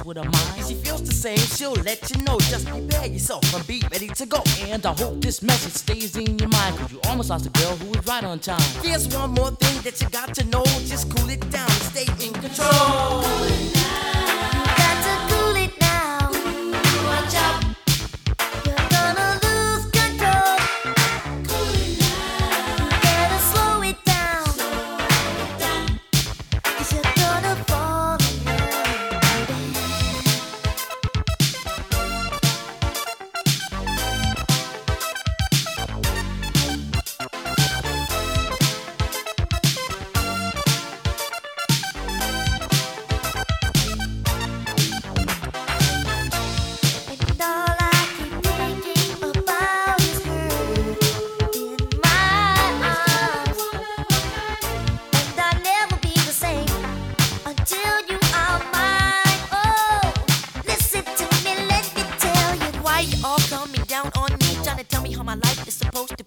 with her mind. If she feels the same, she'll let you know. Just prepare yourself and be ready to go. And I hope this message stays in your mind, cause you almost lost a girl who was right on time. There's one more thing that you got to know. Just cool it down and stay in control. Cool it down. Got to cool it now. Watch out. You're gonna lose control. Cool it down. Better slow it down. Cause you're gonna fall in love, baby. And all I keep thinking about is her in my arms. And I'll never be the same until you are mine. Oh, listen to me, let me tell you why you all coming down on me, trying to tell me how my life is supposed to